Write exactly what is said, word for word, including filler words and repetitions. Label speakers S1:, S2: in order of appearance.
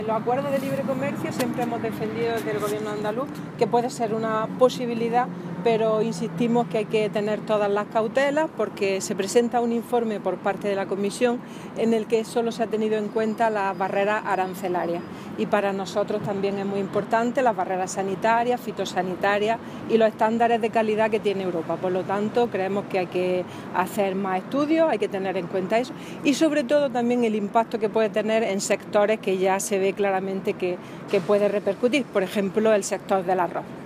S1: Los acuerdos de libre comercio siempre hemos defendido desde el gobierno andaluz que puede ser una posibilidad, pero insistimos que hay que tener todas las cautelas porque se presenta un informe por parte de la Comisión en el que solo se ha tenido en cuenta las barreras arancelarias y para nosotros también es muy importante las barreras sanitarias, fitosanitarias y los estándares de calidad que tiene Europa. Por lo tanto, creemos que hay que hacer más estudios, hay que tener en cuenta eso y sobre todo también el impacto que puede tener en sectores que ya se ve claramente que, que puede repercutir, por ejemplo el sector del arroz.